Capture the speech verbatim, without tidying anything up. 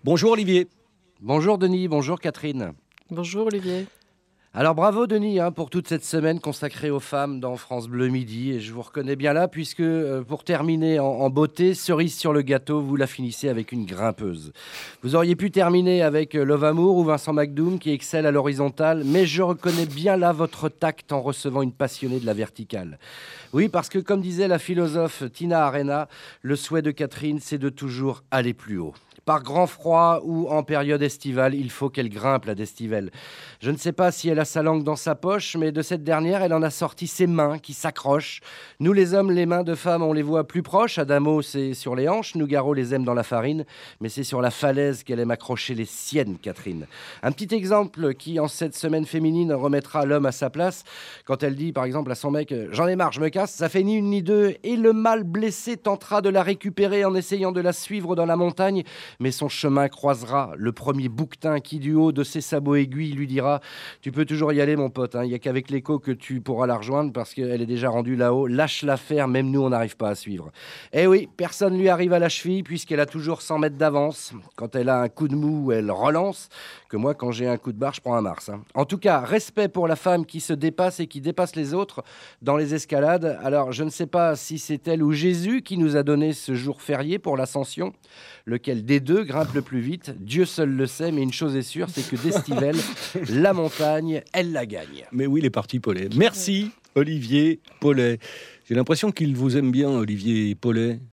Bonjour Olivier. Bonjour Denis, bonjour Catherine. Bonjour Olivier. Alors bravo Denis hein, pour toute cette semaine consacrée aux femmes dans France Bleu Midi. Et je vous reconnais bien là puisque euh, pour terminer en, en beauté, cerise sur le gâteau, vous la finissez avec une grimpeuse. Vous auriez pu terminer avec euh, Love Amour ou Vincent McDoom qui excelle à l'horizontale, mais je reconnais bien là votre tact en recevant une passionnée de la verticale. Oui, parce que comme disait la philosophe Tina Arena, le souhait de Catherine, c'est de toujours aller plus haut. Par grand froid ou en période estivale, il faut qu'elle grimpe la destivelle. Je ne sais pas si elle a sa langue dans sa poche, mais de cette dernière, elle en a sorti ses mains qui s'accrochent. Nous les hommes, les mains de femmes, on les voit plus proches. Adamo, c'est sur les hanches. Nougaro les aime dans la farine. Mais c'est sur la falaise qu'elle aime accrocher les siennes, Catherine. Un petit exemple qui, en cette semaine féminine, remettra l'homme à sa place. Quand elle dit, par exemple, à son mec « J'en ai marre, je me casse », ça fait ni une ni deux. Et le mal blessé tentera de la récupérer en essayant de la suivre dans la montagne. Mais son chemin croisera le premier bouquetin qui, du haut de ses sabots aiguilles, lui dira « Tu peux toujours y aller, mon pote, hein. Il n'y a qu'avec l'écho que tu pourras la rejoindre parce qu'elle est déjà rendue là-haut. Lâche-la faire, même nous, on n'arrive pas à suivre. » Eh oui, personne ne lui arrive à la cheville puisqu'elle a toujours cent mètres d'avance. Quand elle a un coup de mou, elle relance. Que moi, quand j'ai un coup de barre, je prends un Mars. Hein. En tout cas, respect pour la femme qui se dépasse et qui dépasse les autres dans les escalades. Alors, je ne sais pas si c'est elle ou Jésus qui nous a donné ce jour férié pour l'ascension. Lequel des deux grimpe le plus vite, Dieu seul le sait, mais une chose est sûre, c'est que d'Estivelle, la montagne, elle la gagne. Mais oui, les parties Paulet. Merci Olivier Paulet. J'ai l'impression qu'il vous aime bien, Olivier Paulet.